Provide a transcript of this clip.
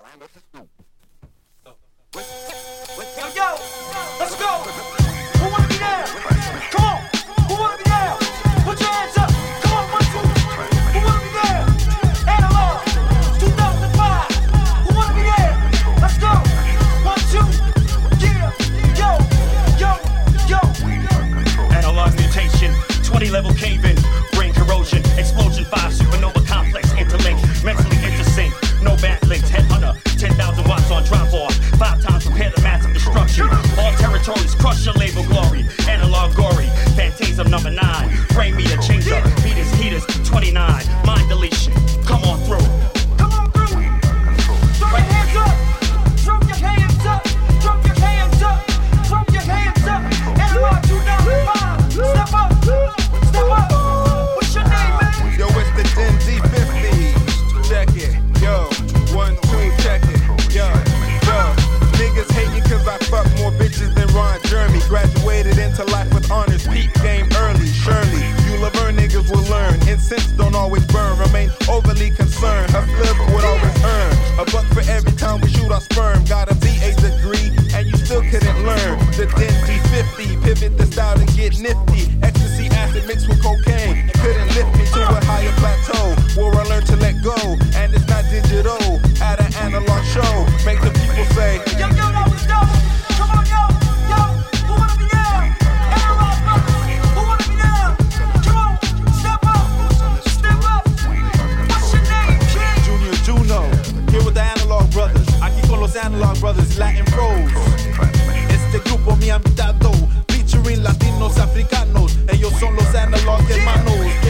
Yo, let's go. Who wanna be there? Come on. Who wanna be there? Put your hands up. Come on, 1, 2. Who wanna be there? Analog, 2005. Who wanna be there? Let's go. 1, 2. Yeah. Yo. Analog mutation, 20 level cave-in, brain corrosion, explosion 5, supernova complex, interlinked, mentally intersync, no bad links, headhunter, 10,000 watts on drop-off, 5 times prepare the massive destruction, all territories, crush your label glory, analog gory, phantasm number 9, frame meter changer, meters, heaters, 29, mind deletion, come on through. Come on through. Throw your hands up. Throw your hands up. Throw your hands up. Throw your hands up. Analog 2005. Step up. Step up. What's your name, man? Yo, it's the Gen Z50. Check it. Yo, 1, 2, check it. Yo. Niggas hating cause I fuck more bitches than Ron Jeremy. Graduated into life with honors. Peak game early. Surely, you Laverne niggas will learn. Incense don't always burn. Remain overly concerned. Hustlers would always earn $1 for every time we shoot our sperm. Got a BA degree and you still couldn't learn. The Dingy 50. Pivot the style to get nifty. Ecstasy acid mixed with cocaine. Couldn't lift me to a higher plateau. Where I learned to let go. And it's not digital. At an analog show. Make the people say, Yo, that was dope. Come on, yo. Who wanna be there? Analog brothers. Who wanna be there? Come on. Step up. Step up. What's your name, kid? Junior Juno, here with the Analog Brothers. Aquí con los Analog Brothers, Latin Pros. Este grupo mi amistado, featuring latinos africanos. Ellos son los Analog hermanos.